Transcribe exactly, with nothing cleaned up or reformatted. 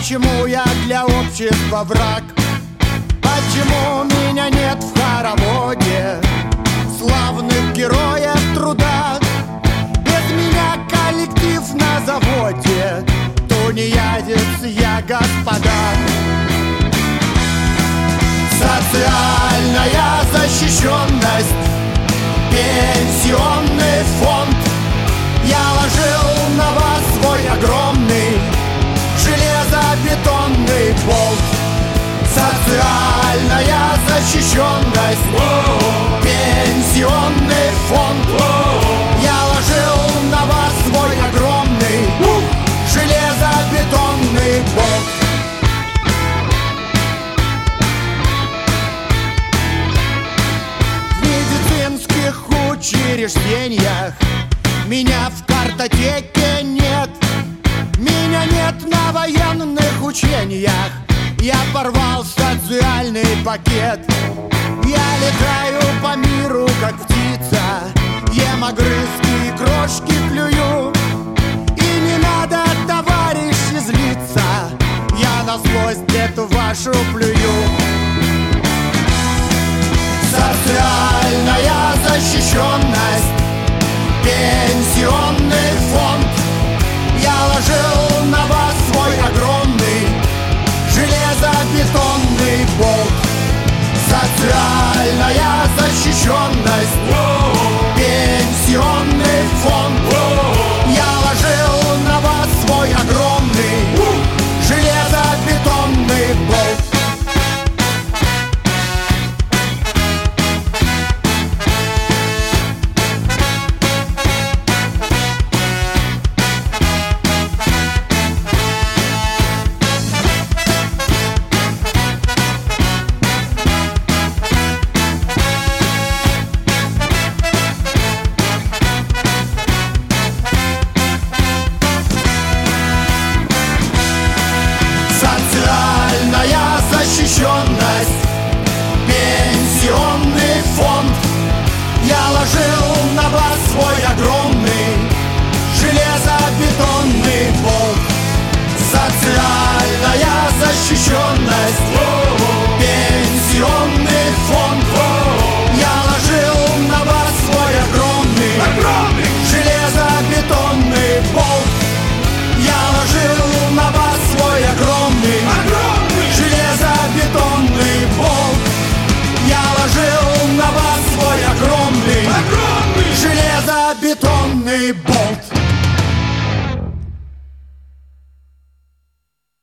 Почему я для общества враг? Почему меня нет в хороводе славных героев труда? Без меня коллектив на заводе тунеядец я, господа. Социальная защищенность, пенсионный фонд. Я ложил на вас свой огромный железобетонный болт. Социальная защищенность, пенсионный фонд. Я ложил на вас свой огромный железобетонный болт. В медицинских учреждениях меня в картотеке нет. Меня нет на военных учениях. Я порвал социальный пакет. Я летаю по миру, как птица, ем огрызки и крошки клюю. И не надо, товарищи, злиться, я на злость эту вашу плюю. Социальная защищенность, пенсионный фонд. Я ложил на вас свой огромный железобетонный болт. Социальная защищенность, пенсионный фонд. Я ложил на вас свой огромный железобетонный болт. Защищенность, пенсионный фонд. Я ложил на вас свой огромный железобетонный болт. Социальная защищенность, пенсионный фонд. Я ложил на вас свой огромный, огромный железобетонный болт. Я ложил на вас свой огромный, огромный железобетонный болт. Я ложил на вас свой огромный, огромный железобетонный болт.